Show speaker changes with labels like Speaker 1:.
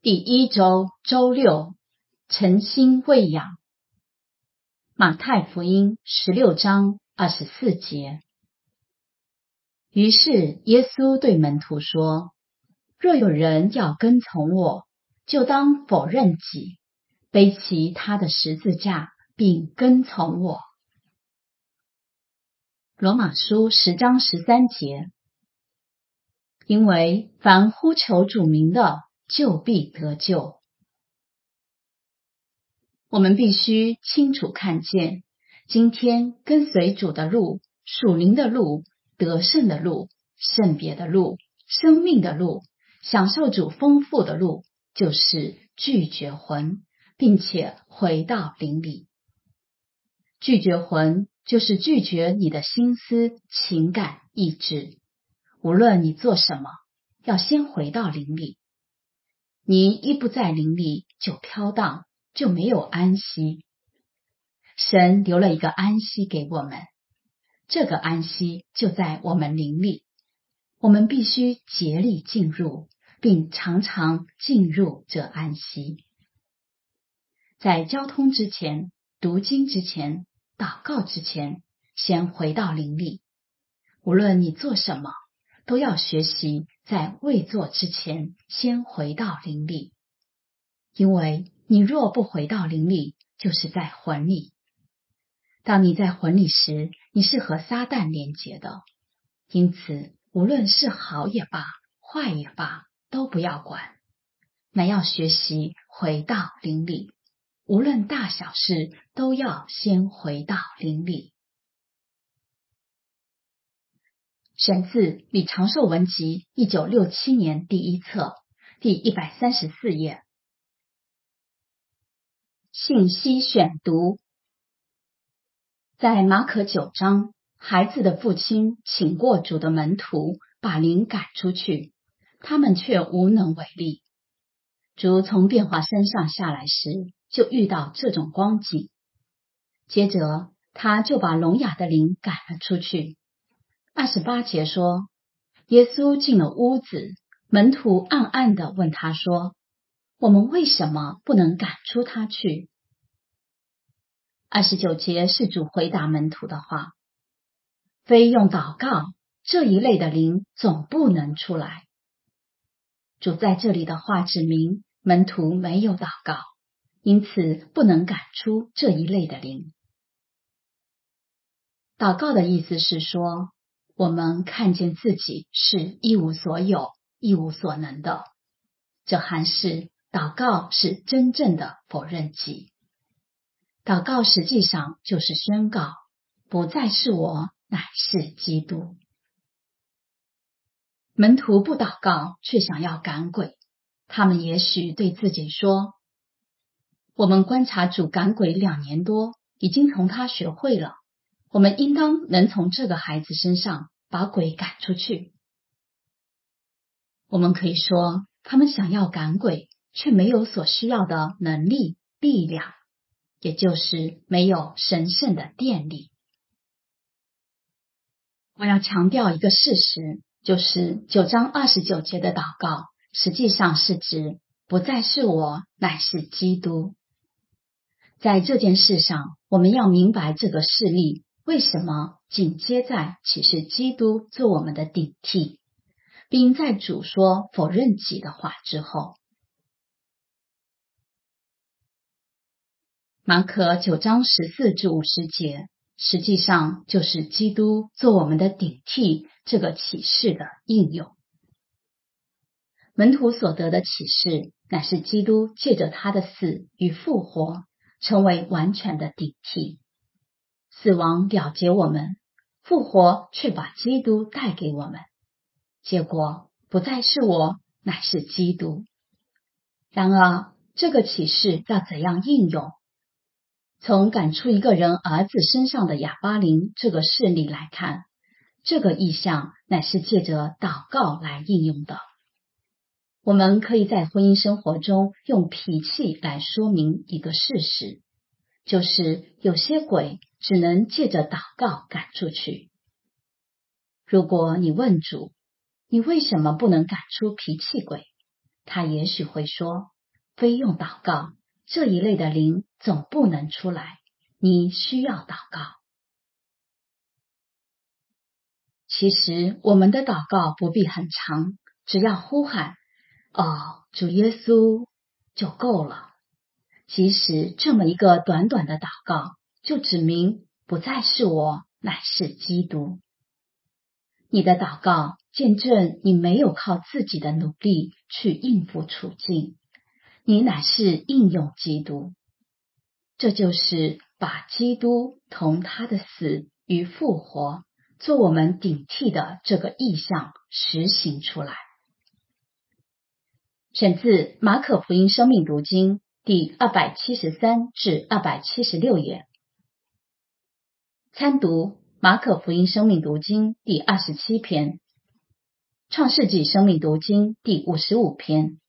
Speaker 1: 第一周周六，诚心喂养。马太福音16章24节。于是耶稣对门徒说：若有人要跟从我，就当否认己，背起他的十字架，并跟从我。罗马书10章13节。因为凡呼求主名的，就必得救。我们必须清楚看见，今天跟随主的路，属灵的路，得胜的路，圣别的路，生命的路，享受主丰富的路，就是拒绝魂，并且回到灵里。拒绝魂就是拒绝你的心思、情感、意志，无论你做什么，要先回到灵里。你一不在灵里，就飘荡，就没有安息。神留了一个安息给我们，这个安息就在我们灵里，我们必须竭力进入，并常常进入这安息。在交通之前，读经之前，祷告之前，先回到灵里。无论你做什么，都要学习在未做之前先回到灵里，因为你若不回到灵里，就是在魂里。当你在魂里时，你是和撒旦连结的，因此无论是好也罢，坏也罢，都不要管，乃要学习回到灵里，无论大小事，都要先回到灵里。选自李长寿文集1967年第一册，第134页。信息选读。在马可9章，孩子的父亲请过主的门徒把灵赶出去，他们却无能为力。主从变化山上下来时，就遇到这种光景。接着他就把聋哑的灵赶了出去。28节说，耶稣进了屋子，门徒暗暗地问他说，我们为什么不能赶出他去？29节是主回答门徒的话，非用祷告，这一类的灵总不能出来。主在这里的话指明门徒没有祷告，因此不能赶出这一类的灵。祷告的意思是说，我们看见自己是一无所有、一无所能的，这还是祷告是真正的否认己。祷告实际上就是宣告，不再是我，乃是基督。门徒不祷告，却想要赶鬼，他们也许对自己说，我们观察主赶鬼2年多，已经从他学会了，我们应当能从这个孩子身上把鬼赶出去。我们可以说，他们想要赶鬼，却没有所需要的能力、力量，也就是没有神圣的电力。我要强调一个事实，就是9章29节的祷告，实际上是指不再是我，乃是基督。在这件事上，我们要明白这个事例为什么紧接在启示基督做我们的顶替，并在主说否认己的话之后。马可9章14至50节，实际上就是基督做我们的顶替这个启示的应用。门徒所得的启示，乃是基督借着他的死与复活，成为完全的顶替。死亡了结我们，复活却把基督带给我们。结果不再是我，乃是基督。然而，这个启示要怎样应用？从赶出一个人儿子身上的哑巴灵这个事例来看，这个意象乃是借着祷告来应用的。我们可以在婚姻生活中用脾气来说明一个事实，就是有些鬼只能借着祷告赶出去。如果你问主，你为什么不能赶出脾气鬼？他也许会说， 非用祷告，这一类的灵总不能出来，你需要祷告。其实我们的祷告不必很长，只要呼喊主耶稣就够了。即使这么一个短短的祷告，就指明不再是我，乃是基督。你的祷告见证你没有靠自己的努力去应付处境，你乃是应用基督。这就是把基督同他的死与复活做我们顶替的这个意象实行出来。选自马可福音生命读经第273至276页。参读马可福音生命读经第27篇，创世纪生命读经第55篇。